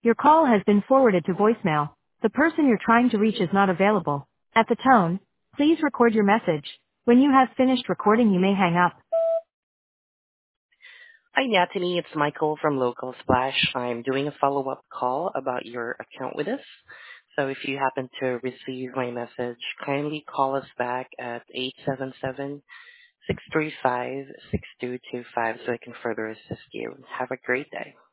Your call has been forwarded to voicemail. The person you're trying to reach is not available. At the tone, please record your message. When you have finished recording, you may hang up. Hi, Natalie. It's Michael from Local Splash. I'm doing a follow-up call about your account with us. So if you happen to receive my message, kindly call us back at 877-635-6225 so I can further assist you. Have a great day.